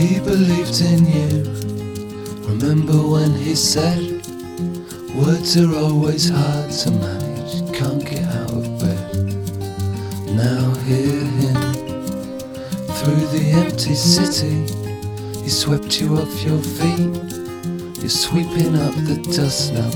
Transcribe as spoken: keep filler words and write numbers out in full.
He believed in you. Remember when he said, words are always hard to manage, can't get out of bed. Now hear him. Through the empty city, he swept you off your feet. You're sweeping up the dust now.